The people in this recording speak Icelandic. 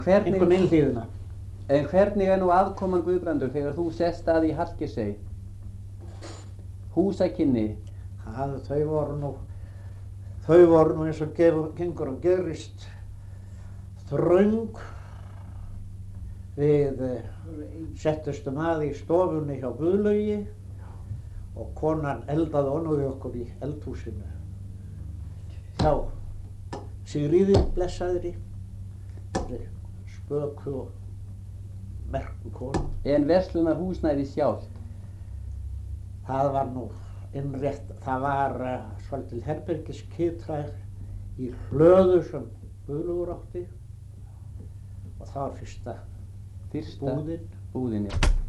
einhvern innhlíðina. En hvernig nú aðkoman Guðbrandur þegar þú sest að í Hallgrímsey? Húsakynni? Þau voru nú eins og gengur og gerist þröng. Við settustum að í stofunni hjá Guðlaugi og konan eldaði ofan við okkur í eldhúsinu. Hjá Sigríði blessaðri, spöku og merku konu. En verslunarhúsnæði sjálft? Það var nú innrétt, það var svolítil herbergiskitræð í hlöðu sem Guðlaugur átti og það var fyrsta búðin. Búðin, já.